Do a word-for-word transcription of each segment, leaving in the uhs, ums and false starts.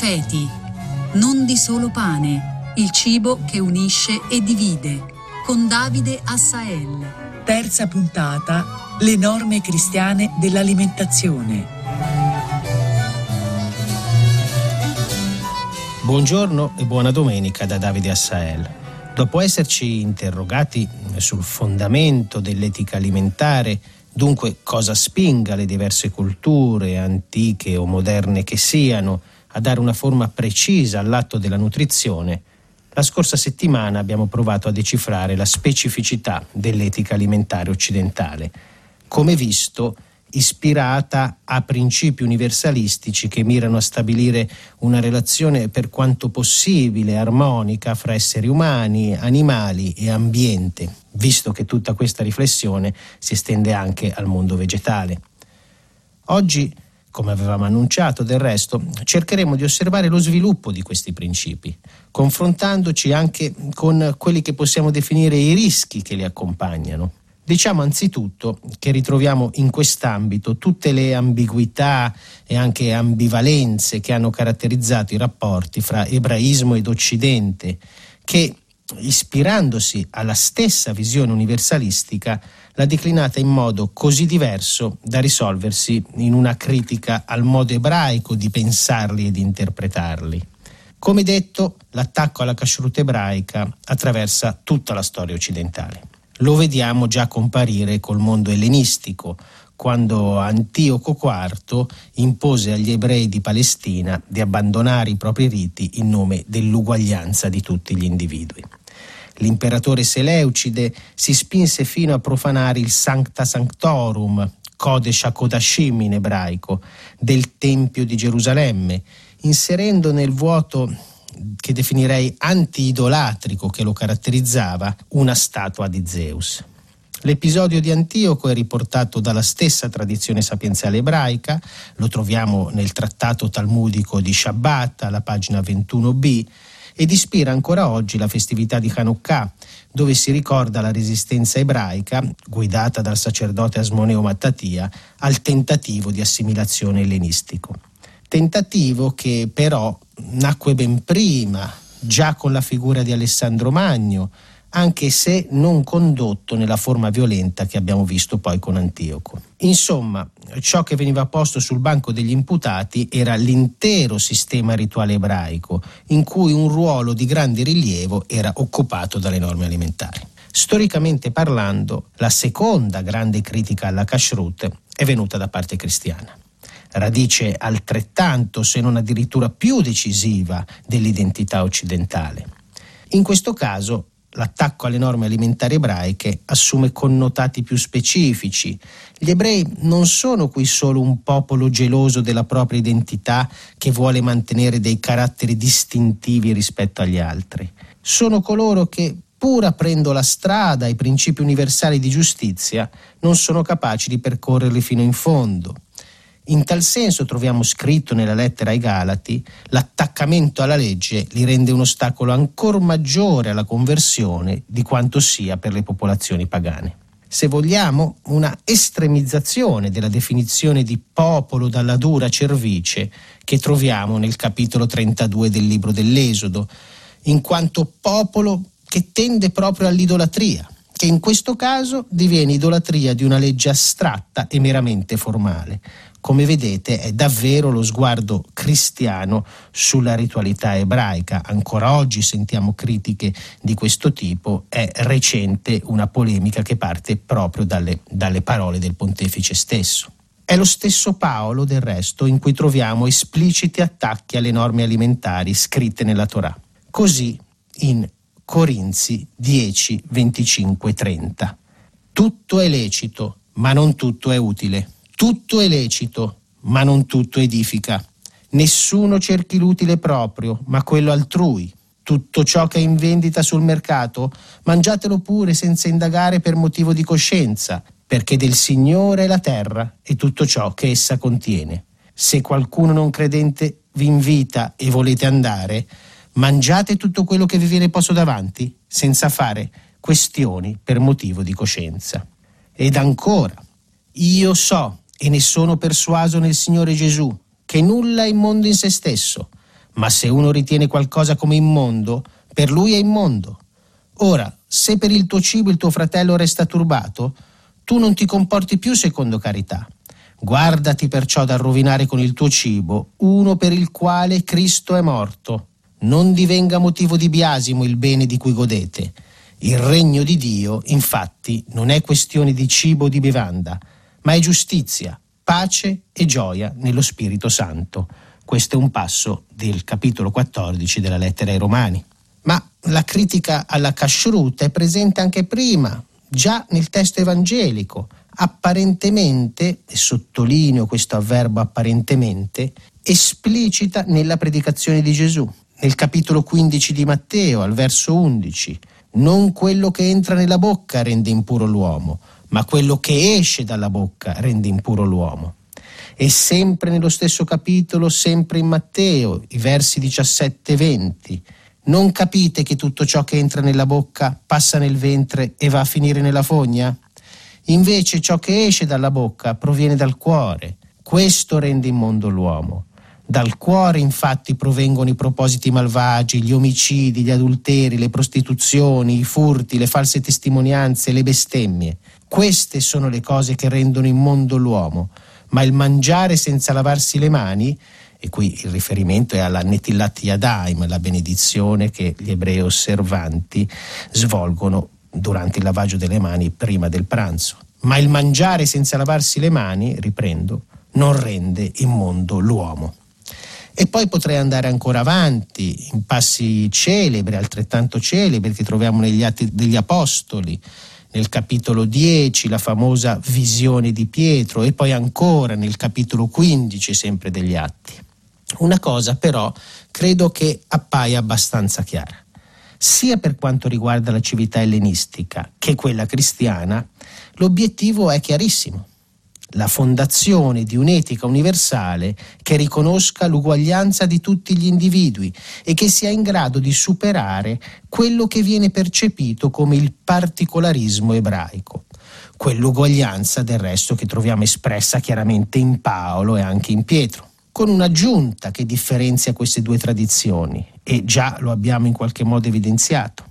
profeti. Non di solo pane, il cibo che unisce e divide, con Davide Assael. Terza puntata, le norme cristiane dell'alimentazione. Buongiorno e buona domenica da Davide Assael. Dopo esserci interrogati sul fondamento dell'etica alimentare, dunque cosa spinga le diverse culture, antiche o moderne che siano, a dare una forma precisa all'atto della nutrizione, la scorsa settimana abbiamo provato a decifrare la specificità dell'etica alimentare occidentale, come visto ispirata a principi universalistici che mirano a stabilire una relazione per quanto possibile armonica fra esseri umani, animali e ambiente, visto che tutta questa riflessione si estende anche al mondo vegetale. Oggi, come avevamo annunciato del resto, cercheremo di osservare lo sviluppo di questi principi, confrontandoci anche con quelli che possiamo definire i rischi che li accompagnano. Diciamo anzitutto che ritroviamo in quest'ambito tutte le ambiguità e anche ambivalenze che hanno caratterizzato i rapporti fra ebraismo ed Occidente, che, ispirandosi alla stessa visione universalistica, l'ha declinata in modo così diverso da risolversi in una critica al modo ebraico di pensarli e di interpretarli. Come detto, l'attacco alla kashrut ebraica attraversa tutta la storia occidentale. Lo vediamo già comparire col mondo ellenistico, quando Antioco quarto impose agli ebrei di Palestina di abbandonare i propri riti in nome dell'uguaglianza di tutti gli individui. L'imperatore Seleucide si spinse fino a profanare il Sancta Sanctorum, Kodesh HaKodashim in ebraico, del Tempio di Gerusalemme, inserendo nel vuoto che definirei anti-idolatrico che lo caratterizzava una statua di Zeus. L'episodio di Antioco è riportato dalla stessa tradizione sapienziale ebraica, lo troviamo nel trattato talmudico di Shabbat, alla pagina ventuno b, ed ispira ancora oggi la festività di Hanukkah, dove si ricorda la resistenza ebraica, guidata dal sacerdote Asmoneo Mattatia, al tentativo di assimilazione ellenistico. Tentativo che però nacque ben prima, già con la figura di Alessandro Magno, anche se non condotto nella forma violenta che abbiamo visto poi con Antioco. Insomma, ciò che veniva posto sul banco degli imputati era l'intero sistema rituale ebraico, in cui un ruolo di grande rilievo era occupato dalle norme alimentari. Storicamente parlando, la seconda grande critica alla kashrut è venuta da parte cristiana, radice altrettanto, se non addirittura più decisiva, dell'identità occidentale. In questo caso, l'attacco alle norme alimentari ebraiche assume connotati più specifici. Gli ebrei non sono qui solo un popolo geloso della propria identità che vuole mantenere dei caratteri distintivi rispetto agli altri. Sono coloro che, pur aprendo la strada ai principi universali di giustizia, non sono capaci di percorrerli fino in fondo. In tal senso troviamo scritto nella lettera ai Galati: l'attaccamento alla legge li rende un ostacolo ancor maggiore alla conversione di quanto sia per le popolazioni pagane. Se vogliamo, una estremizzazione della definizione di popolo dalla dura cervice che troviamo nel capitolo trentadue del libro dell'Esodo, in quanto popolo che tende proprio all'idolatria, che in questo caso diviene idolatria di una legge astratta e meramente formale. Come vedete, è davvero lo sguardo cristiano sulla ritualità ebraica. Ancora oggi sentiamo critiche di questo tipo. È recente una polemica che parte proprio dalle, dalle parole del pontefice stesso. È lo stesso Paolo, del resto, in cui troviamo espliciti attacchi alle norme alimentari scritte nella Torah. Così in Corinzi dieci, venticinque, trenta. Tutto è lecito, ma non tutto è utile. Tutto è lecito, ma non tutto edifica. Nessuno cerchi l'utile proprio, ma quello altrui. Tutto ciò che è in vendita sul mercato, mangiatelo pure senza indagare per motivo di coscienza, perché del Signore è la terra e tutto ciò che essa contiene. Se qualcuno non credente vi invita e volete andare, mangiate tutto quello che vi viene posto davanti, senza fare questioni per motivo di coscienza. Ed ancora, io so e ne sono persuaso nel Signore Gesù, che nulla è immondo in se stesso, ma se uno ritiene qualcosa come immondo, per lui è immondo. Ora, se per il tuo cibo il tuo fratello resta turbato, tu non ti comporti più secondo carità. Guardati perciò dal rovinare con il tuo cibo uno per il quale Cristo è morto. Non divenga motivo di biasimo il bene di cui godete. Il regno di Dio, infatti, non è questione di cibo o di bevanda, ma è giustizia, pace e gioia nello Spirito Santo. Questo è un passo del capitolo quattordici della lettera ai Romani. Ma la critica alla kashrut è presente anche prima, già nel testo evangelico, apparentemente, e sottolineo questo avverbo apparentemente, esplicita nella predicazione di Gesù. Nel capitolo quindici di Matteo, al verso undici, non quello che entra nella bocca rende impuro l'uomo, ma quello che esce dalla bocca rende impuro l'uomo. E sempre nello stesso capitolo, sempre in Matteo, i versi diciassette e venti, non capite che tutto ciò che entra nella bocca passa nel ventre e va a finire nella fogna? Invece ciò che esce dalla bocca proviene dal cuore. Questo rende immondo l'uomo. Dal cuore infatti provengono i propositi malvagi, gli omicidi, gli adulteri, le prostituzioni, i furti, le false testimonianze, le bestemmie. Queste sono le cose che rendono immondo l'uomo, ma il mangiare senza lavarsi le mani, e qui il riferimento è alla Netilat Yadayim, la benedizione che gli ebrei osservanti svolgono durante il lavaggio delle mani prima del pranzo. Ma il mangiare senza lavarsi le mani, riprendo, non rende immondo l'uomo. E poi potrei andare ancora avanti, in passi celebri, altrettanto celebri, che troviamo negli Atti degli Apostoli, nel capitolo dieci, la famosa visione di Pietro, e poi ancora nel capitolo quindici, sempre degli Atti. Una cosa però credo che appaia abbastanza chiara. Sia per quanto riguarda la civiltà ellenistica che quella cristiana, l'obiettivo è chiarissimo. La fondazione di un'etica universale che riconosca l'uguaglianza di tutti gli individui e che sia in grado di superare quello che viene percepito come il particolarismo ebraico. Quell'uguaglianza del resto che troviamo espressa chiaramente in Paolo e anche in Pietro, con un'aggiunta che differenzia queste due tradizioni, e già lo abbiamo in qualche modo evidenziato.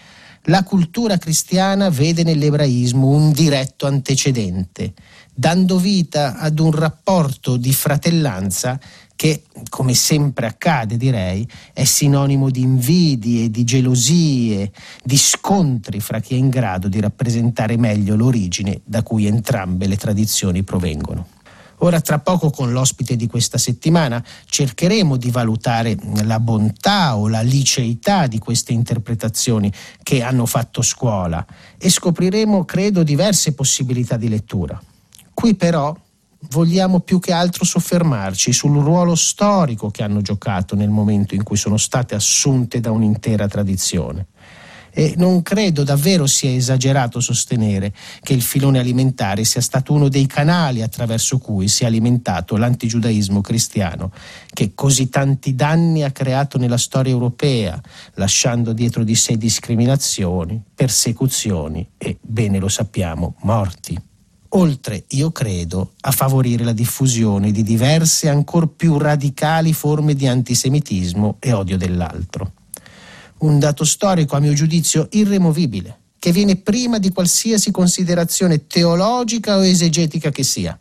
La cultura cristiana vede nell'ebraismo un diretto antecedente, dando vita ad un rapporto di fratellanza che, come sempre accade direi, è sinonimo di invidie, di gelosie, di scontri fra chi è in grado di rappresentare meglio l'origine da cui entrambe le tradizioni provengono. Ora, tra poco, con l'ospite di questa settimana, cercheremo di valutare la bontà o la liceità di queste interpretazioni che hanno fatto scuola e scopriremo, credo, diverse possibilità di lettura. Qui però vogliamo più che altro soffermarci sul ruolo storico che hanno giocato nel momento in cui sono state assunte da un'intera tradizione. E non credo davvero sia esagerato sostenere che il filone alimentare sia stato uno dei canali attraverso cui si è alimentato l'antigiudaismo cristiano, che così tanti danni ha creato nella storia europea, lasciando dietro di sé discriminazioni, persecuzioni e, bene lo sappiamo, morti. Oltre, io credo, a favorire la diffusione di diverse ancor più radicali forme di antisemitismo e odio dell'altro. Un dato storico, a mio giudizio, irremovibile, che viene prima di qualsiasi considerazione teologica o esegetica che sia.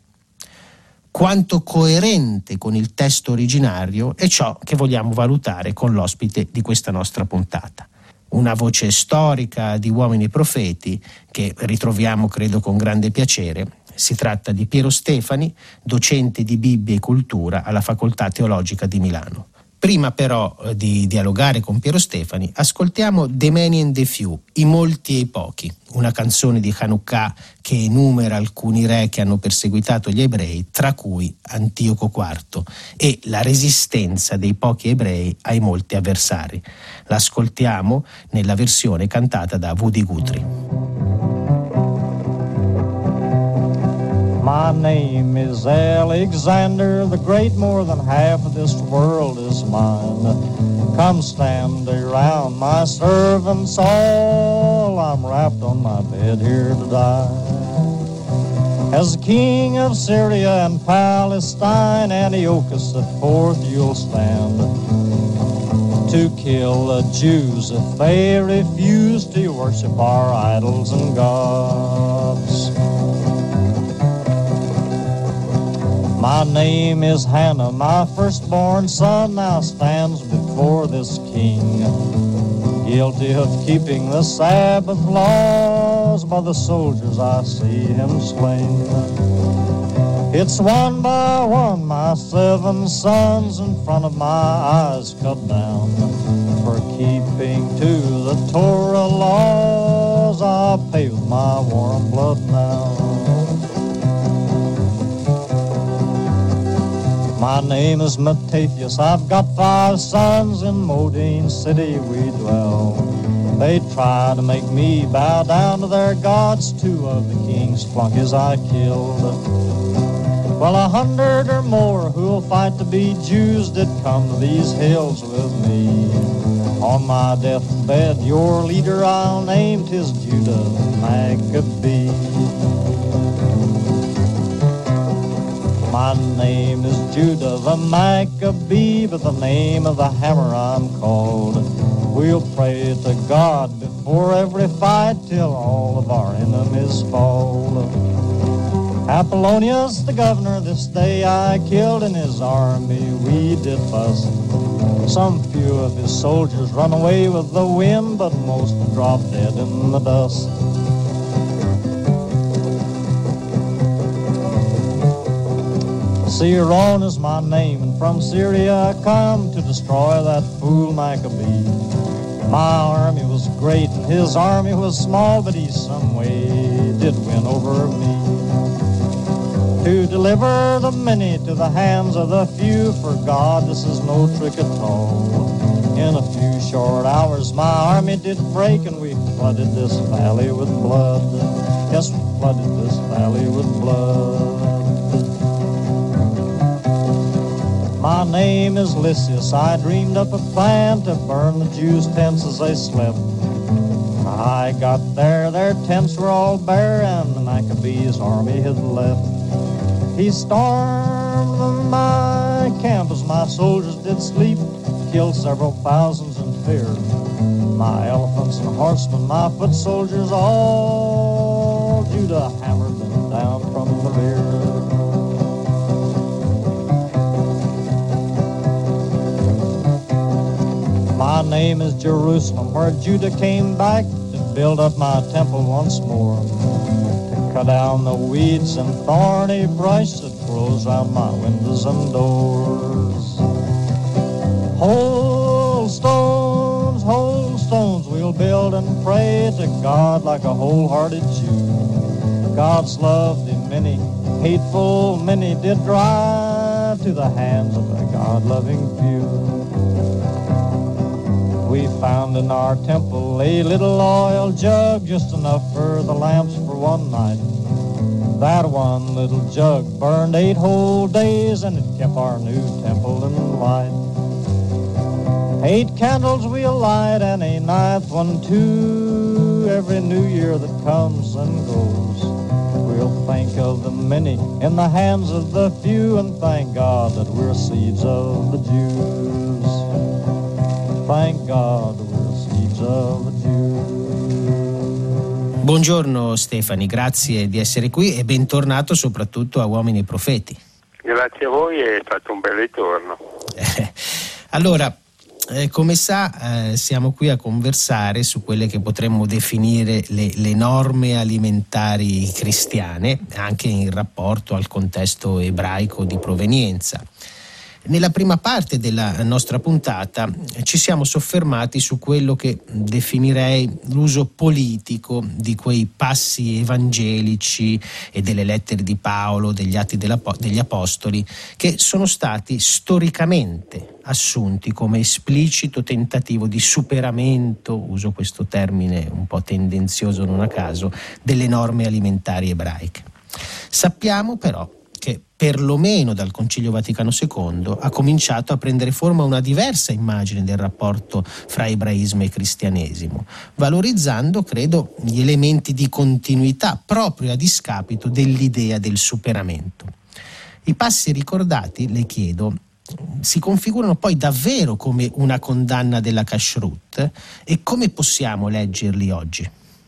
Quanto coerente con il testo originario è ciò che vogliamo valutare con l'ospite di questa nostra puntata. Una voce storica di uomini profeti che ritroviamo, credo, con grande piacere. Si tratta di Piero Stefani, docente di Bibbia e Cultura alla Facoltà Teologica di Milano. Prima però di dialogare con Piero Stefani, ascoltiamo The Many and the Few, i molti e i pochi, una canzone di Hanukkah che enumera alcuni re che hanno perseguitato gli ebrei, tra cui Antioco quarto, e la resistenza dei pochi ebrei ai molti avversari. L'ascoltiamo nella versione cantata da Woody Guthrie. My name is Alexander the Great, more than half of this world is mine. Come stand around my servants all, I'm wrapped on my bed here to die. As the king of Syria and Palestine, Antiochus the fourth you'll stand. to kill the Jews if they refuse to worship our idols and gods. My name is Hannah, my firstborn son now stands before this king, guilty of keeping the Sabbath laws. By the soldiers I see him slain. It's one by one my seven sons in front of my eyes cut down. For keeping to the Torah laws, I pay with my warm blood now. My name is Mattathias, I've got five sons, in Modine city we dwell. They try to make me bow down to their gods, two of the king's flunkies I killed. Well, a hundred or more who'll fight to be Jews did come to these hills with me. On my deathbed, your leader I'll name, 'tis Judah Maccabee. My name is Judah the Maccabee, but the name of the hammer I'm called. We'll pray to God before every fight till all of our enemies fall. Apollonius the governor this day I killed, in his army we did bust. Some few of his soldiers run away with the wind, but most dropped dead in the dust. Seron is my name, and from Syria I come to destroy that fool Maccabee. My army was great and his army was small, but he some way did win over me. To deliver the many to the hands of the few, for God this is no trick at all. In a few short hours my army did break, and we flooded this valley with blood. Yes, we flooded this valley with blood. My name is Lysias, I dreamed up a plan to burn the Jews' tents as they slept. I got there, their tents were all bare, and the Maccabees' army had left. He stormed my camp as my soldiers did sleep, killed several thousands in fear. My elephants and horsemen, my foot soldiers, all Judah hammered them down from the rear. My name is Jerusalem, where Judah came back to build up my temple once more, to cut down the weeds and thorny brush that grows round my windows and doors. Whole stones, whole stones, we'll build and pray to God like a wholehearted Jew. God's love the many, hateful many did drive to the hands of the God-loving few. We found in our temple a little oil jug, just enough for the lamps for one night. That one little jug burned eight whole days, and it kept our new temple in light. Eight candles we'll light, and a ninth one too, every new year that comes and goes. We'll think of the many in the hands of the few, and thank God that we're seeds of the Jews. Thank God we're seeds of the Jews. Buongiorno Stefani, grazie di essere qui e bentornato soprattutto a Uomini e Profeti. Grazie a voi, è stato un bel ritorno. Eh, allora, eh, come sa, eh, siamo qui a conversare su quelle che potremmo definire le, le norme alimentari cristiane, anche in rapporto al contesto ebraico di provenienza. Nella prima parte della nostra puntata ci siamo soffermati su quello che definirei l'uso politico di quei passi evangelici e delle lettere di Paolo, degli atti degli Apostoli, che sono stati storicamente assunti come esplicito tentativo di superamento, uso questo termine un po' tendenzioso non a caso, delle norme alimentari ebraiche. Sappiamo però che perlomeno dal Concilio Vaticano secondo ha cominciato a prendere forma una diversa immagine del rapporto fra ebraismo e cristianesimo, valorizzando, credo, gli elementi di continuità proprio a discapito dell'idea del superamento. I passi ricordati, le chiedo, si configurano poi davvero come una condanna della kashrut, e come possiamo leggerli oggi?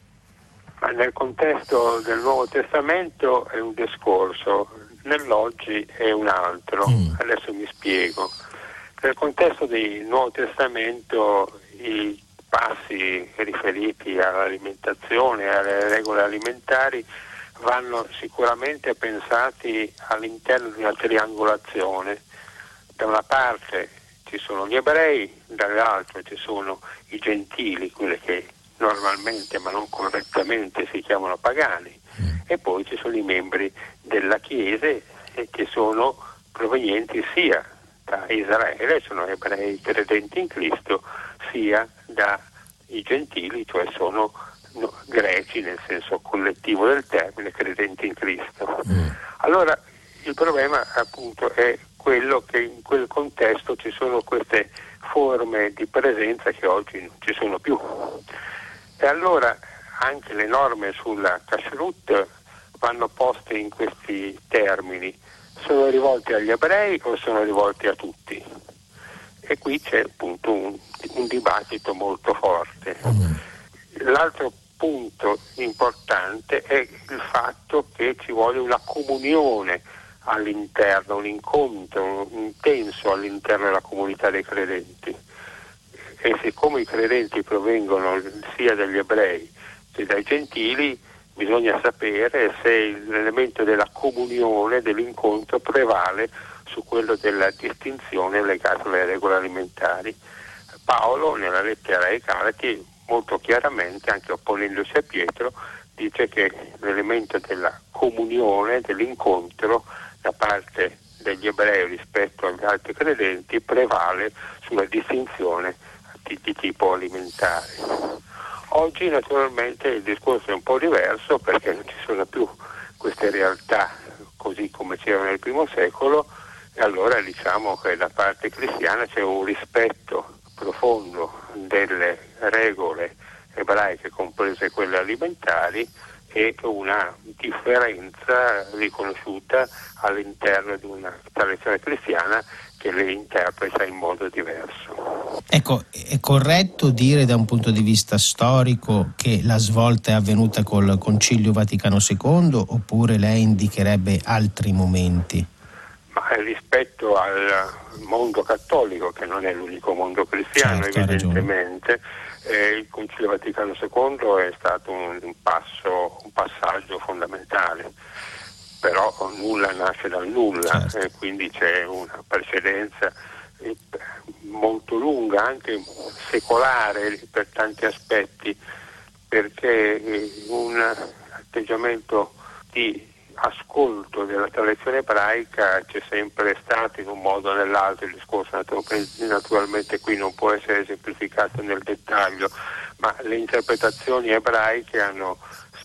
Ma nel contesto del Nuovo Testamento è un discorso, nell'oggi è un altro. Mm. Adesso mi spiego. Nel contesto del Nuovo Testamento i passi riferiti all'alimentazione, alle regole alimentari, vanno sicuramente pensati all'interno di una triangolazione. Da una parte ci sono gli ebrei, dall'altra ci sono i gentili, quelli che normalmente ma non correttamente si chiamano pagani, mm. e poi ci sono i membri della Chiesa che sono provenienti sia da Israele, sono ebrei credenti in Cristo, sia dai gentili, cioè sono no, greci nel senso collettivo del termine, credenti in Cristo. Mm. Allora il problema appunto è quello che in quel contesto ci sono queste forme di presenza che oggi non ci sono più. E allora anche le norme sulla kashrut vanno poste in questi termini: sono rivolti agli ebrei o sono rivolti a tutti? E qui c'è appunto un, un dibattito molto forte. L'altro punto importante è il fatto che ci vuole una comunione all'interno, un incontro intenso all'interno della comunità dei credenti, e siccome i credenti provengono sia dagli ebrei che dai gentili, bisogna sapere se l'elemento della comunione, dell'incontro prevale su quello della distinzione legata alle regole alimentari. Paolo nella lettera ai Galati molto chiaramente, anche opponendosi a Pietro, dice che l'elemento della comunione, dell'incontro da parte degli ebrei rispetto agli altri credenti prevale sulla distinzione di, di tipo alimentare. Oggi naturalmente il discorso è un po' diverso, perché non ci sono più queste realtà così come c'erano nel primo secolo, e allora diciamo che da parte cristiana c'è un rispetto profondo delle regole ebraiche, comprese quelle alimentari, e una differenza riconosciuta all'interno di una tradizione cristiana che le interpreta in modo diverso. Ecco, è corretto dire da un punto di vista storico che la svolta è avvenuta col Concilio Vaticano secondo, oppure lei indicherebbe altri momenti? Ma rispetto al mondo cattolico, che non è l'unico mondo cristiano, certo, evidentemente, eh, il Concilio Vaticano secondo è stato un, un passo, un passaggio fondamentale, però nulla nasce dal nulla, certo. E quindi c'è una precedenza eh, molto lunga, anche secolare per tanti aspetti, perché eh, un atteggiamento di ascolto della tradizione ebraica c'è sempre stato in un modo o nell'altro. Il discorso naturalmente qui non può essere esemplificato nel dettaglio, ma le interpretazioni ebraiche hanno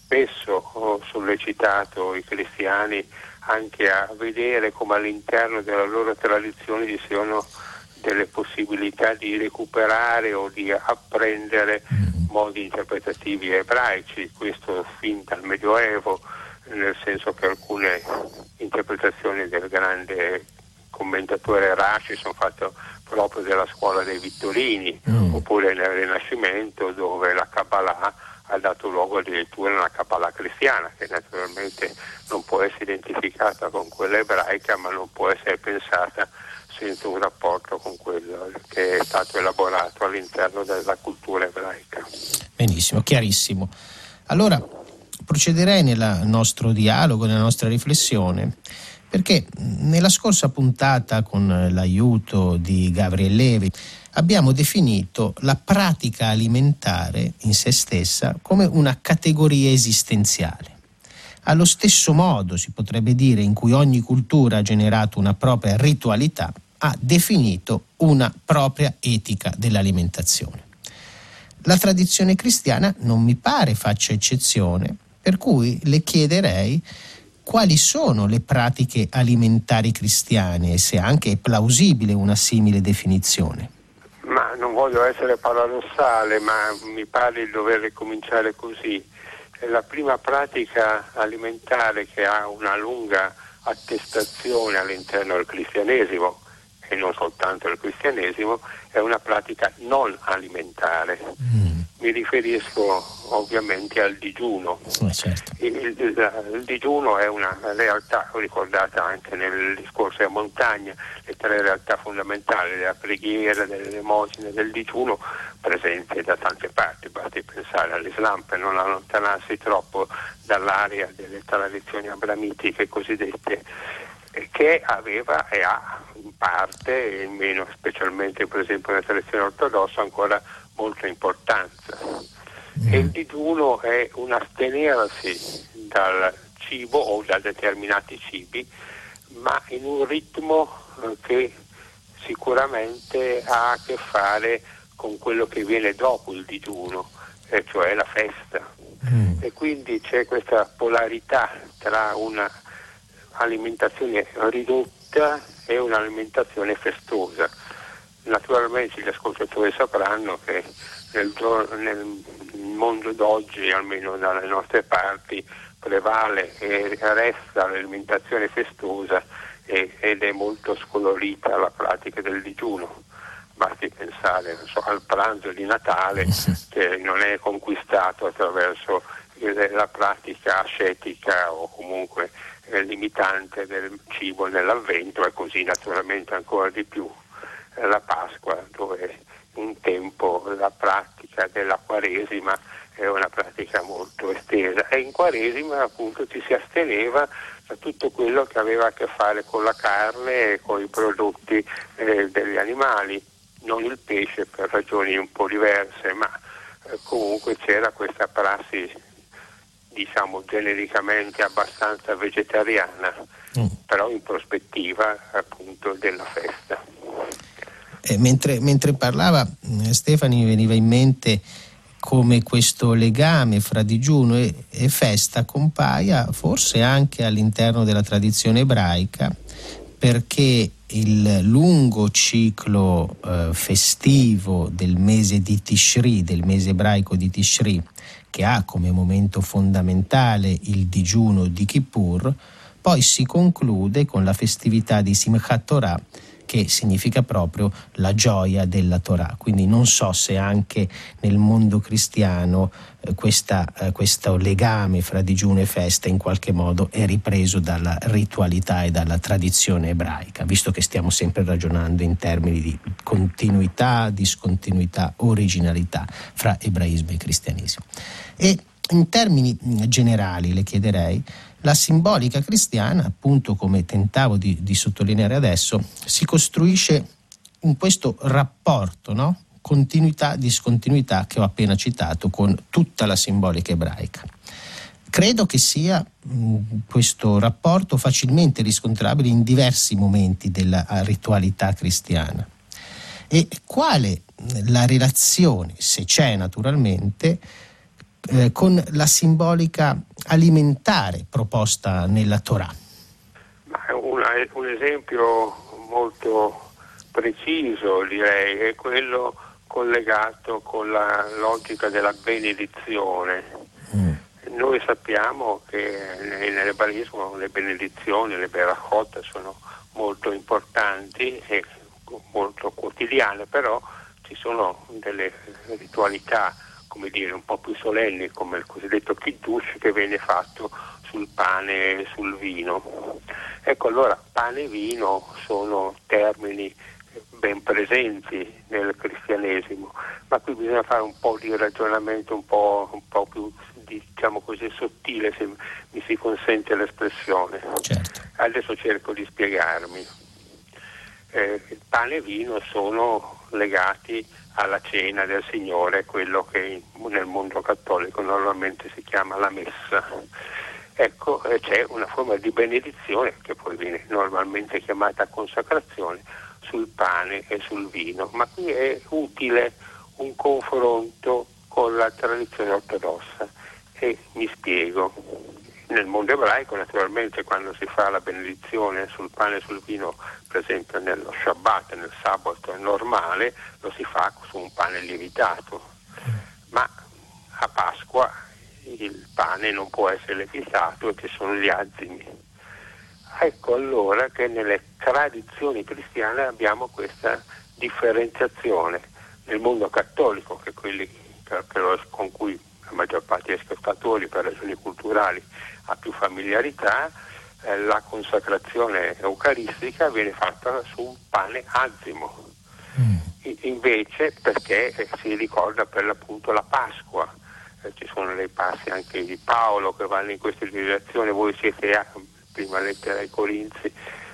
spesso sollecitato i cristiani anche a vedere come all'interno della loro tradizione ci siano delle possibilità di recuperare o di apprendere modi interpretativi ebraici, questo fin dal Medioevo, nel senso che alcune interpretazioni del grande commentatore Rashi sono fatte proprio della scuola dei Vittorini, mm. oppure nel Rinascimento, dove la Kabbalah ha dato luogo addirittura a una Kabbalah cristiana, che naturalmente non può essere identificata con quella ebraica, ma non può essere pensata senza un rapporto con quello che è stato elaborato all'interno della cultura ebraica. Benissimo, chiarissimo. Allora procederei nel nostro dialogo, nella nostra riflessione, perché nella scorsa puntata, con l'aiuto di Gabriel Levi, abbiamo definito la pratica alimentare in se stessa come una categoria esistenziale. Allo stesso modo, si potrebbe dire, in cui ogni cultura ha generato una propria ritualità, ha definito una propria etica dell'alimentazione. La tradizione cristiana non mi pare faccia eccezione, per cui le chiederei quali sono le pratiche alimentari cristiane e se anche è plausibile una simile definizione. Ma non voglio essere paradossale, ma mi pare di dover cominciare così. La prima pratica alimentare che ha una lunga attestazione all'interno del cristianesimo, e non soltanto del cristianesimo, è una pratica non alimentare. Mm. Mi riferisco ovviamente al digiuno. Eh, certo. il, il, il digiuno è una realtà ricordata anche nel discorso della montagna, le tre realtà fondamentali della preghiera, dell'elemosina, del digiuno, presenti da tante parti. Basti pensare all'Islam per non allontanarsi troppo dall'area delle tradizioni abramitiche cosiddette, che aveva e ha in parte, e meno specialmente per esempio nella tradizione ortodossa, ancora molta importanza. Mm. E il digiuno è un astenersi dal cibo o da determinati cibi, ma in un ritmo che sicuramente ha a che fare con quello che viene dopo il digiuno, e cioè la festa. Mm. E quindi c'è questa polarità tra una alimentazione ridotta e un'alimentazione festosa. Naturalmente gli ascoltatori sapranno che nel, nel mondo d'oggi, almeno dalle nostre parti, prevale e resta l'alimentazione festosa e, ed è molto scolorita la pratica del digiuno. Basti pensare, non so, al pranzo di Natale, che non è conquistato attraverso la pratica ascetica o comunque eh, limitante del cibo nell'Avvento, e così naturalmente ancora di più eh, la Pasqua, dove un tempo la pratica della Quaresima è una pratica molto estesa, e in Quaresima appunto ci si asteneva da tutto quello che aveva a che fare con la carne e con i prodotti eh, degli animali, non il pesce per ragioni un po' diverse, ma eh, comunque c'era questa prassi, diciamo genericamente abbastanza vegetariana, mm. però in prospettiva appunto della festa. Eh, mentre, mentre parlava Stefani, mi veniva in mente come questo legame fra digiuno e, e festa compaia forse anche all'interno della tradizione ebraica, perché il lungo ciclo eh, festivo del mese di Tishri, del mese ebraico di Tishri, che ha come momento fondamentale il digiuno di Kippur, poi si conclude con la festività di Simchat Torah, che significa proprio la gioia della Torah. Quindi non so se anche nel mondo cristiano eh, questa, eh, questo legame fra digiuno e festa in qualche modo è ripreso dalla ritualità e dalla tradizione ebraica, visto che stiamo sempre ragionando in termini di continuità, discontinuità, originalità fra ebraismo e cristianesimo. E in termini generali le chiederei, la simbolica cristiana, appunto come tentavo di, di sottolineare adesso, si costruisce in questo rapporto, no? Continuità, discontinuità che ho appena citato con tutta la simbolica ebraica. Credo che sia mh, questo rapporto facilmente riscontrabile in diversi momenti della ritualità cristiana. E quale la relazione, se c'è naturalmente, Eh, con la simbolica alimentare proposta nella Torah? Una, un esempio molto preciso, direi, è quello collegato con la logica della benedizione. Mm. Noi sappiamo che nell'ebraismo le benedizioni, le berachot, sono molto importanti e molto quotidiane, però ci sono delle ritualità, come dire, un po' più solenni, come il cosiddetto kiddush, che viene fatto sul pane e sul vino. Ecco, allora pane e vino sono termini ben presenti nel cristianesimo, ma qui bisogna fare un po' di ragionamento un po', un po' più, diciamo così, sottile, se mi si consente l'espressione. Certo. Adesso cerco di spiegarmi. Eh, pane e vino sono legati alla cena del Signore, quello che nel mondo cattolico normalmente si chiama la messa. Ecco, eh, c'è una forma di benedizione che poi viene normalmente chiamata consacrazione sul pane e sul vino, ma qui è utile un confronto con la tradizione ortodossa, e mi spiego. Nel mondo ebraico, naturalmente, quando si fa la benedizione sul pane e sul vino, per esempio nello Shabbat, nel sabato normale, lo si fa su un pane lievitato, ma a Pasqua il pane non può essere lievitato e ci sono gli azimi. Ecco allora che nelle tradizioni cristiane abbiamo questa differenziazione. Nel mondo cattolico, che è quelli che, che lo, con cui la maggior parte degli ascoltatori per ragioni culturali ha più familiarità, eh, la consacrazione eucaristica viene fatta su un pane azimo. Mm. Invece perché eh, si ricorda per l'appunto la Pasqua, eh, ci sono dei passi anche di Paolo che vanno in questa direzione. Voi siete, prima lettera ai Corinzi,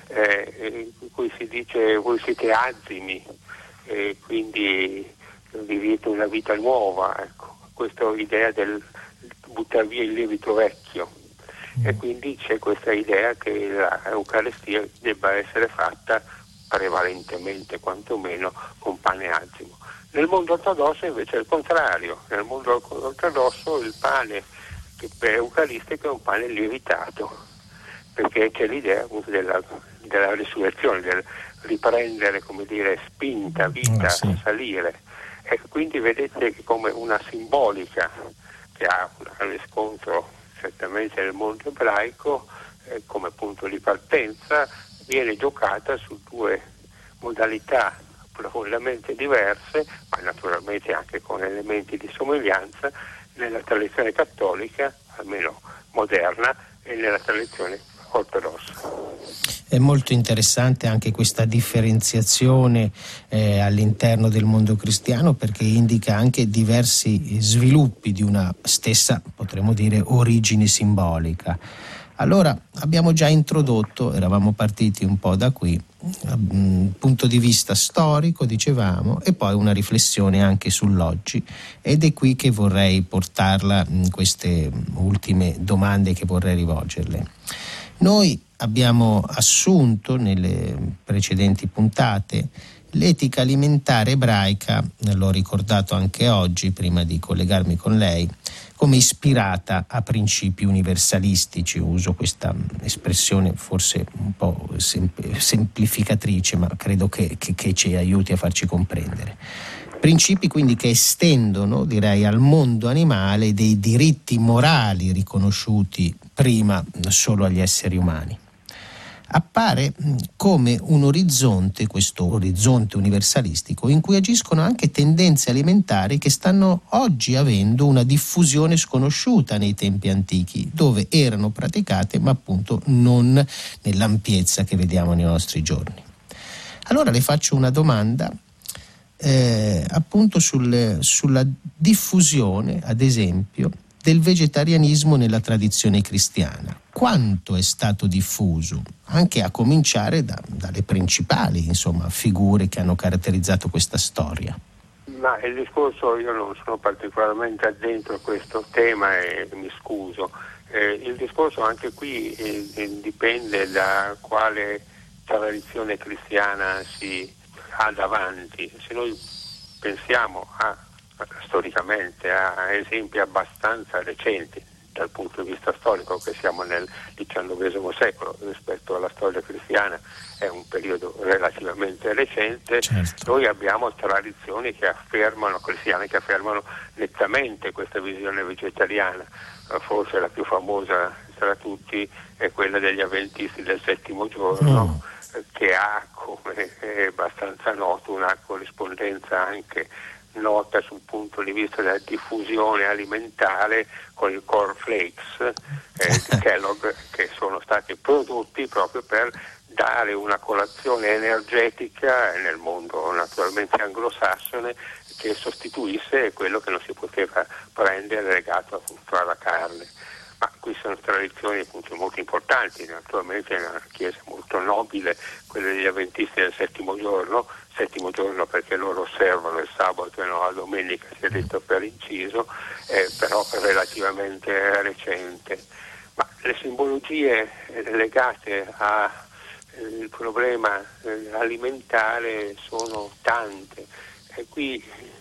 eh, in cui si dice voi siete azimi, eh, quindi vivete una vita nuova, ecco, questa idea del buttare via il lievito vecchio. Mm. E quindi c'è questa idea che l'Eucaristia debba essere fatta prevalentemente, quantomeno, con pane azimo. Nel mondo ortodosso invece è il contrario. Nel mondo ortodosso il pane che per eucaristico è un pane lievitato, perché c'è l'idea appunto della, della risurrezione, del riprendere, come dire, spinta, vita, ah, sì. salire. E quindi vedete che come una simbolica che ha un riscontro certamente nel mondo ebraico, eh, come punto di partenza, viene giocata su due modalità profondamente diverse, ma naturalmente anche con elementi di somiglianza, nella tradizione cattolica, almeno moderna, e nella tradizione ortodossa. È molto interessante anche questa differenziazione eh, all'interno del mondo cristiano, perché indica anche diversi sviluppi di una stessa, potremmo dire, origine simbolica. Allora, abbiamo già introdotto, eravamo partiti un po' da qui, un punto di vista storico, dicevamo, e poi una riflessione anche sull'oggi, ed è qui che vorrei portarla in queste ultime domande che vorrei rivolgerle. Noi abbiamo assunto nelle precedenti puntate l'etica alimentare ebraica, l'ho ricordato anche oggi prima di collegarmi con lei, come ispirata a principi universalistici. Uso questa espressione forse un po' sem- semplificatrice, ma credo che, che, che ci aiuti a farci comprendere. Principi quindi che estendono, direi, al mondo animale dei diritti morali riconosciuti prima solo agli esseri umani. Appare come un orizzonte, questo orizzonte universalistico, in cui agiscono anche tendenze alimentari che stanno oggi avendo una diffusione sconosciuta nei tempi antichi, dove erano praticate, ma appunto non nell'ampiezza che vediamo nei nostri giorni. Allora le faccio una domanda eh, appunto sul, sulla diffusione, ad esempio, del vegetarianismo nella tradizione cristiana. Quanto è stato diffuso, anche a cominciare da, dalle principali, insomma, figure che hanno caratterizzato questa storia? Ma il discorso, io non sono particolarmente addentro a questo tema e mi scuso. Eh, il discorso anche qui eh, dipende da quale tradizione cristiana si ha davanti. Se noi pensiamo a, storicamente a esempi abbastanza recenti dal punto di vista storico, che siamo nel diciannovesimo secolo, rispetto alla storia cristiana è un periodo relativamente recente, certo. Noi abbiamo tradizioni che affermano, cristiane che affermano nettamente questa visione vegetariana. Forse la più famosa tra tutti è quella degli avventisti del settimo giorno, mm. che ha, come è abbastanza noto, una corrispondenza anche nota sul punto di vista della diffusione alimentare con i cornflakes eh, di Kellogg, che sono stati prodotti proprio per dare una colazione energetica nel mondo naturalmente anglosassone che sostituisse quello che non si poteva prendere legato appunto alla carne. Ma qui sono tradizioni appunto molto importanti, naturalmente è una chiesa molto nobile, quella degli avventisti del settimo giorno, settimo giorno perché loro osservano il sabato e non la domenica, si è detto per inciso, eh, però relativamente recente. Ma le simbologie legate al eh, problema eh, alimentare sono tante, e qui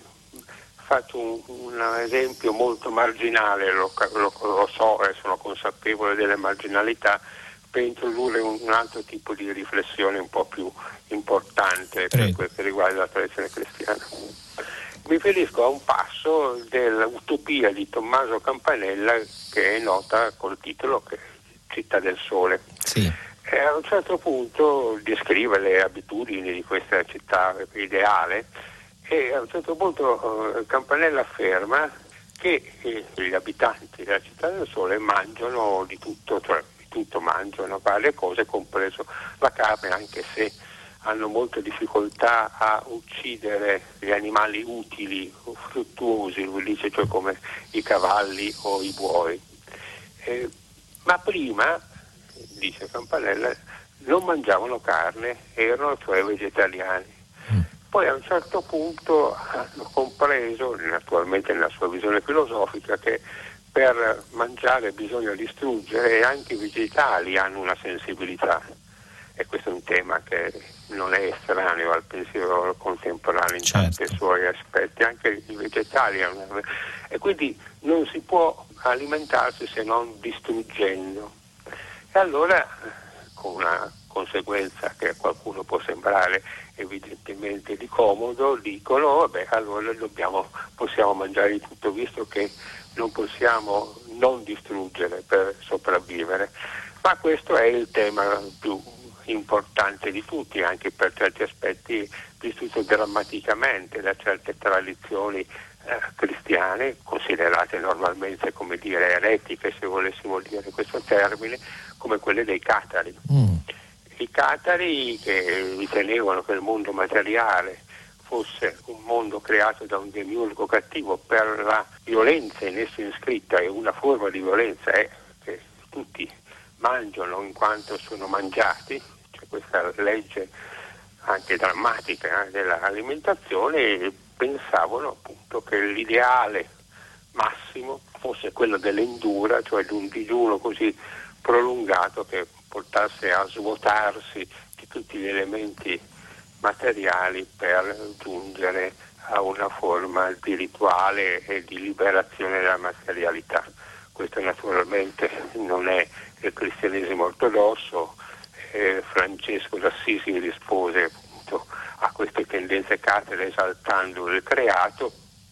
faccio un, un esempio molto marginale, lo, lo, lo so e sono consapevole delle marginalità, per introdurre un, un altro tipo di riflessione un po' più importante per quel che riguarda la tradizione cristiana. Mi riferisco a un passo dell'Utopia di Tommaso Campanella, che è nota col titolo che Città del Sole. Sì. E a un certo punto descrive le abitudini di questa città ideale e a un certo punto eh, Campanella afferma che eh, gli abitanti della città del sole mangiano di tutto, cioè di tutto mangiano varie cose, compreso la carne, anche se hanno molte difficoltà a uccidere gli animali utili o fruttuosi, lui dice, cioè come i cavalli o i buoi. Eh, ma prima, dice Campanella, non mangiavano carne, erano cioè vegetariani. Poi a un certo punto hanno compreso, naturalmente nella sua visione filosofica, che per mangiare bisogna distruggere e anche i vegetali hanno una sensibilità. E questo è un tema che non è estraneo al pensiero contemporaneo in certo. tanti suoi aspetti, anche i vegetali hanno una... e quindi non si può alimentarsi se non distruggendo. E allora, con una conseguenza che a qualcuno può sembrare evidentemente di comodo, dicono vabbè, allora dobbiamo, possiamo mangiare di tutto, visto che non possiamo non distruggere per sopravvivere. Ma questo è il tema più importante di tutti, anche per certi aspetti vissuto drammaticamente da certe tradizioni eh, cristiane, considerate normalmente, come dire, eretiche, se volessimo dire questo termine, come quelle dei catari. Mm. I catari, che ritenevano che il mondo materiale fosse un mondo creato da un demiurgo cattivo per la violenza in esso iscritta, e una forma di violenza è che tutti mangiano in quanto sono mangiati, cioè questa legge anche drammatica eh, dell'alimentazione, e pensavano appunto che l'ideale massimo fosse quello dell'endura, cioè di un digiuno così prolungato che portasse a svuotarsi di tutti gli elementi materiali per giungere a una forma spirituale e di liberazione dalla materialità. Questo naturalmente non è il cristianesimo ortodosso. eh, Francesco d'Assisi rispose appunto a queste tendenze catere esaltando il creato,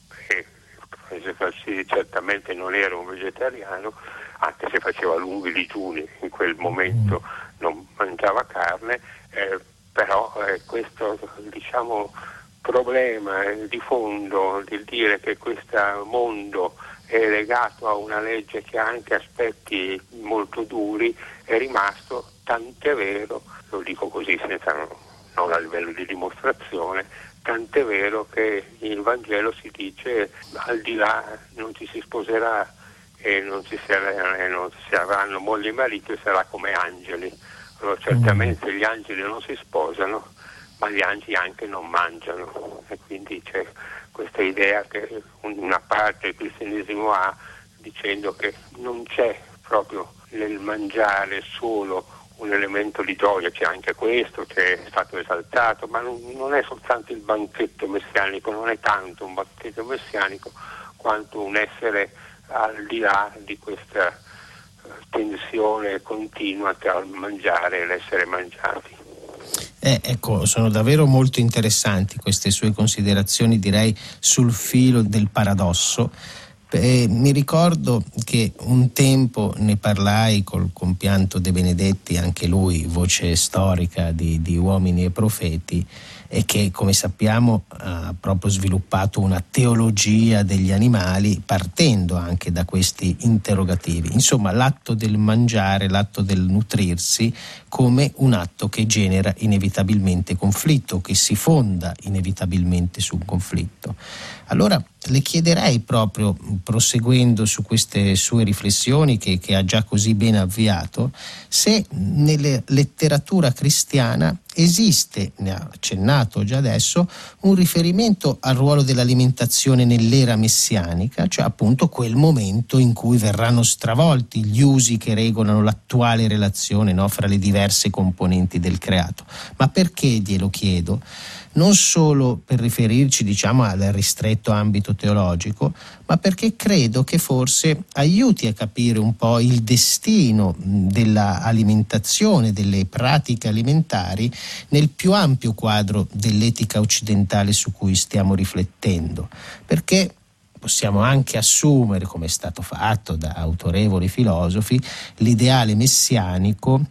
e Francesco d'Assisi certamente non era un vegetariano, anche se faceva lunghi digiuni, in quel momento non mangiava carne, eh, però eh, questo diciamo problema eh, di fondo del dire che questo mondo è legato a una legge che ha anche aspetti molto duri è rimasto, tant'è vero, lo dico così senza non a livello di dimostrazione, tant'è vero che il Vangelo si dice al di là non ci si sposerà e non ci, sarà, e non ci saranno moglie e marito, sarà come angeli. Allora, certamente gli angeli non si sposano, ma gli angeli anche non mangiano, e quindi c'è questa idea che una parte del cristianesimo ha, dicendo che non c'è proprio nel mangiare solo un elemento di gioia, c'è anche questo che è stato esaltato, ma non, non è soltanto il banchetto messianico, non è tanto un banchetto messianico quanto un essere al di là di questa tensione continua tra il mangiare e l'essere mangiati. Eh, ecco, sono davvero molto interessanti queste sue considerazioni, direi sul filo del paradosso. Eh, mi ricordo che un tempo ne parlai col compianto De Benedetti, anche lui voce storica di, di Uomini e Profeti, e che, come sappiamo, ha proprio sviluppato una teologia degli animali partendo anche da questi interrogativi. Insomma, l'atto del mangiare, l'atto del nutrirsi come un atto che genera inevitabilmente conflitto, che si fonda inevitabilmente sul conflitto. Allora le chiederei, proprio proseguendo su queste sue riflessioni che, che ha già così ben avviato, se nella letteratura cristiana esiste, ne ha accennato già adesso, un riferimento al ruolo dell'alimentazione nell'era messianica, cioè appunto quel momento in cui verranno stravolti gli usi che regolano l'attuale relazione, no, fra le diverse componenti del creato. Ma perché, glielo chiedo? Non solo per riferirci, diciamo, al ristretto ambito teologico, ma perché credo che forse aiuti a capire un po' il destino dell'alimentazione, delle pratiche alimentari nel più ampio quadro dell'etica occidentale su cui stiamo riflettendo. Perché possiamo anche assumere, come è stato fatto da autorevoli filosofi, l'ideale messianico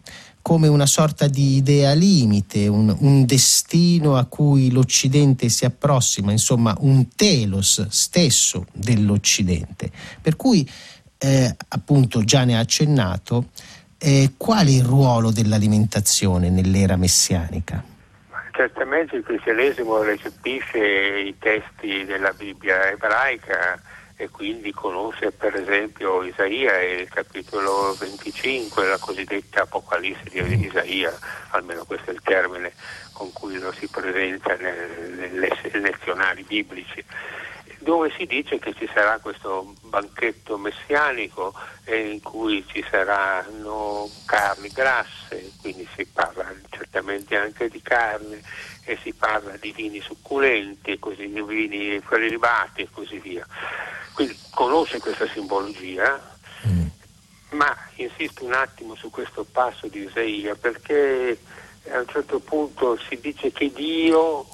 come una sorta di idea limite, un, un destino a cui l'Occidente si approssima, insomma un telos stesso dell'Occidente. Per cui, eh, appunto, già ne ha accennato, eh, qual è il ruolo dell'alimentazione nell'era messianica? Certamente il cristianesimo recepisce i testi della Bibbia ebraica e quindi conosce per esempio Isaia e il capitolo venticinque, la cosiddetta Apocalisse di Isaia, almeno questo è il termine con cui lo si presenta nei lezionari biblici, dove si dice che ci sarà questo banchetto messianico in cui ci saranno carni grasse, quindi si parla certamente anche di carne e si parla di vini succulenti, così di vini prelibati e così via. Quindi conosce questa simbologia, mm. ma insisto un attimo su questo passo di Isaia, perché a un certo punto si dice che Dio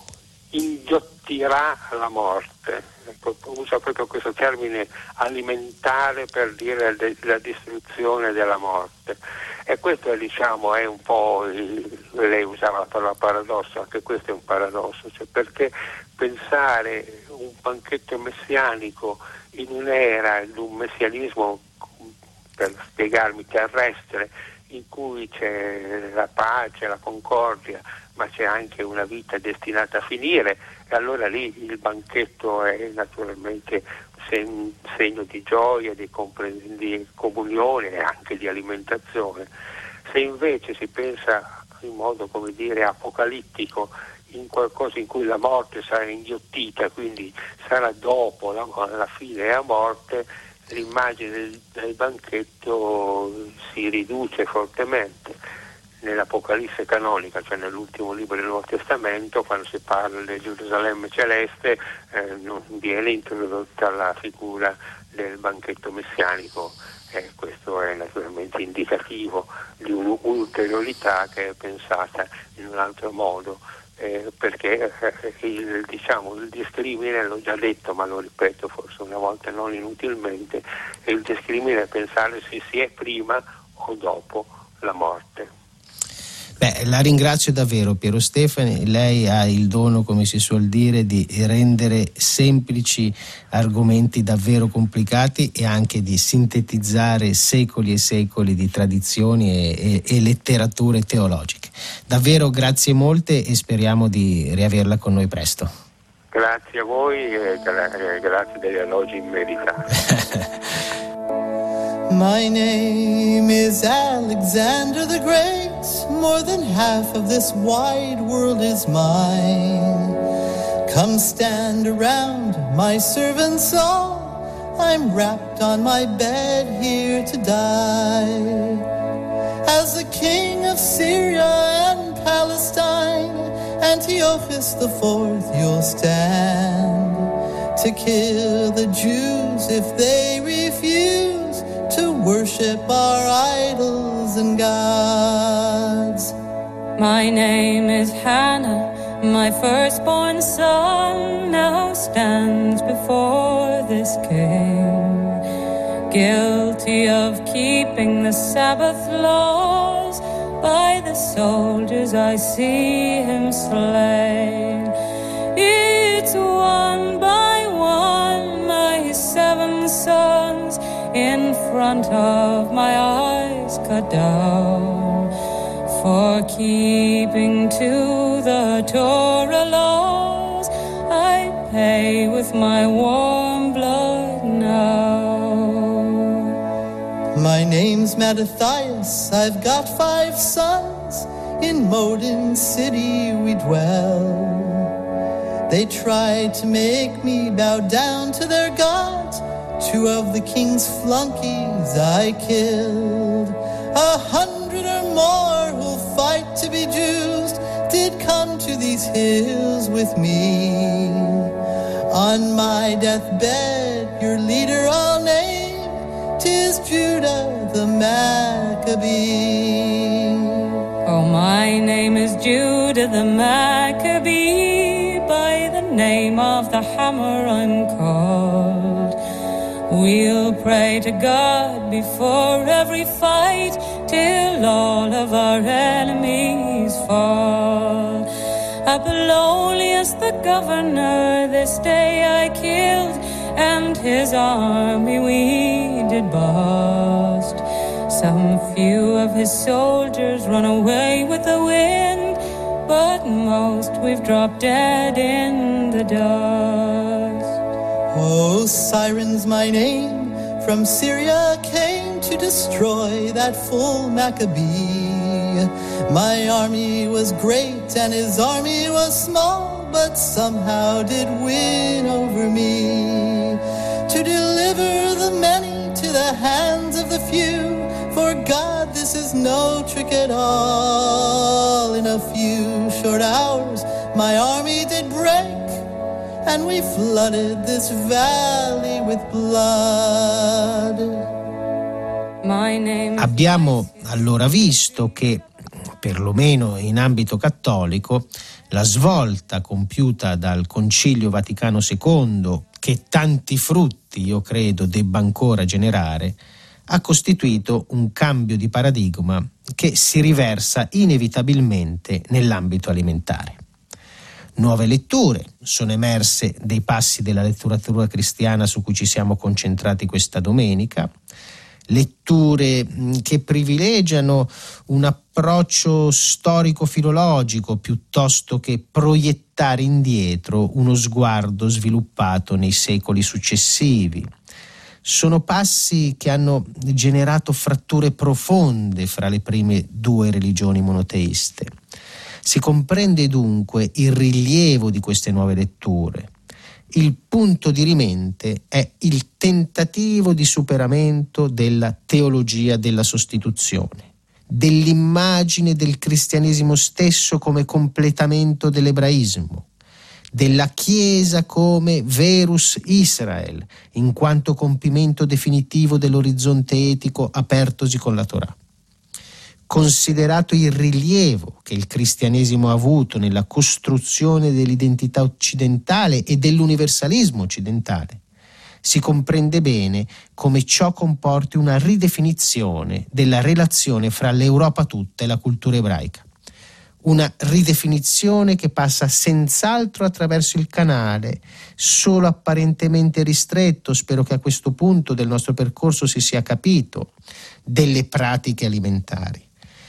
inghiottirà la morte, usa proprio questo termine alimentare per dire la distruzione della morte, e questo diciamo è un po', lei usava la parola paradosso, anche questo è un paradosso, cioè perché pensare un banchetto messianico in un'era di un messianismo, per spiegarmi, terrestre, in cui c'è la pace, la concordia, ma c'è anche una vita destinata a finire, e allora lì il banchetto è naturalmente sen- segno di gioia, di, compre- di comunione e anche di alimentazione. Se invece si pensa in modo, come dire, apocalittico, in qualcosa in cui la morte sarà inghiottita, quindi sarà dopo la, la fine e la morte, l'immagine del, del banchetto si riduce fortemente. Nell'Apocalisse canonica, cioè nell'ultimo libro del Nuovo Testamento, quando si parla di Gerusalemme celeste, eh, non viene introdotta la figura del banchetto messianico, e questo è naturalmente indicativo di un'ulteriorità che è pensata in un altro modo, eh, perché eh, il, diciamo, il discrimine, l'ho già detto ma lo ripeto forse una volta non inutilmente, il discrimine è pensare se si è prima o dopo la morte. Beh, la ringrazio davvero Piero Stefani, lei ha il dono, come si suol dire, di rendere semplici argomenti davvero complicati e anche di sintetizzare secoli e secoli di tradizioni e, e, e letterature teologiche. Davvero grazie molte e speriamo di riaverla con noi presto. Grazie a voi e grazie degli elogi immeritati. My name is Alexander the Great. More than half of this wide world is mine. Come stand around, my servants all. I'm wrapped on my bed here to die. As the king of Syria and Palestine, Antiochus the Fourth, you'll stand to kill the Jews if they refuse to worship our idols and gods. My name is Hannah, my firstborn son now stands before this king, guilty of keeping the Sabbath laws. By the soldiers I see him slain. It's one by one my seven sons in front of my eyes cut down, for keeping to the Torah laws. I pay with my warm blood now. My name's Mattathias, I've got five sons. In Modin city we dwell. They tried to make me bow down to their gods. Two of the king's flunkies I killed. A hundred or more who'll fight to be Jews did come to these hills with me. On my deathbed your leader I'll name. 'Tis Judah the Maccabee. Oh, my name is Judah the Maccabee. By the name of the hammer I'm called. we'll pray to God before every fight till all of our enemies fall. Apollonius the governor this day I killed, and his army we did bust. Some few of his soldiers run away with the wind, but most we've dropped dead in the dust. Oh, Sirens, my name, from Syria came to destroy that full Maccabee. My army was great and his army was small, but somehow did win over me. To deliver the many to the hands of the few, for God, this is no trick at all. In a few short hours, my army did break, and we flooded this valley with blood. Abbiamo allora visto che, perlomeno in ambito cattolico, la svolta compiuta dal Concilio Vaticano secondo, che tanti frutti, io credo, debba ancora generare, ha costituito un cambio di paradigma che si riversa inevitabilmente nell'ambito alimentare. Nuove letture sono emerse dei passi della letteratura cristiana su cui ci siamo concentrati questa domenica, letture che privilegiano un approccio storico-filologico piuttosto che proiettare indietro uno sguardo sviluppato nei secoli successivi. Sono passi che hanno generato fratture profonde fra le prime due religioni monoteiste. Si comprende dunque il rilievo di queste nuove letture. Il punto di rimente è il tentativo di superamento della teologia della sostituzione, dell'immagine del cristianesimo stesso come completamento dell'ebraismo, della Chiesa come verus Israel, in quanto compimento definitivo dell'orizzonte etico apertosi con la Torah. Considerato il rilievo che il cristianesimo ha avuto nella costruzione dell'identità occidentale e dell'universalismo occidentale, si comprende bene come ciò comporti una ridefinizione della relazione fra l'Europa tutta e la cultura ebraica. Una ridefinizione che passa senz'altro attraverso il canale, solo apparentemente ristretto, spero che a questo punto del nostro percorso si sia capito, delle pratiche alimentari.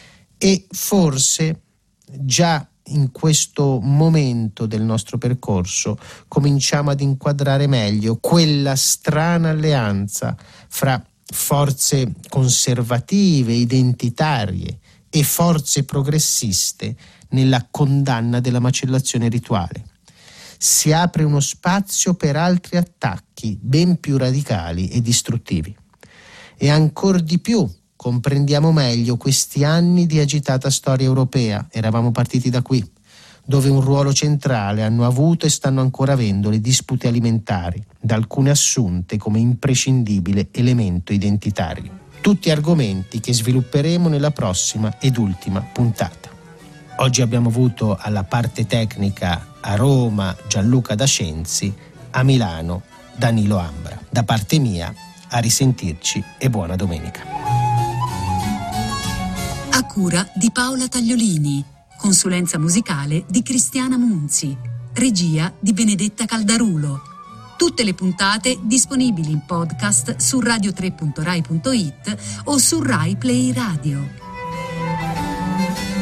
E forse già in questo momento del nostro percorso cominciamo ad inquadrare meglio quella strana alleanza fra forze conservative, identitarie e forze progressiste nella condanna della macellazione rituale. Si apre uno spazio per altri attacchi ben più radicali e distruttivi. E ancor di più comprendiamo meglio questi anni di agitata storia europea, eravamo partiti da qui, dove un ruolo centrale hanno avuto e stanno ancora avendo le dispute alimentari, da alcune assunte come imprescindibile elemento identitario. Tutti argomenti che svilupperemo nella prossima ed ultima puntata. Oggi abbiamo avuto alla parte tecnica a Roma Gianluca Dascenzi, a Milano Danilo Ambra. Da parte mia, a risentirci e buona domenica. A cura di Paola Tagliolini, consulenza musicale di Cristiana Munzi, regia di Benedetta Caldarulo. Tutte le puntate disponibili in podcast su radio tre punto rai punto it o su Rai Play Radio.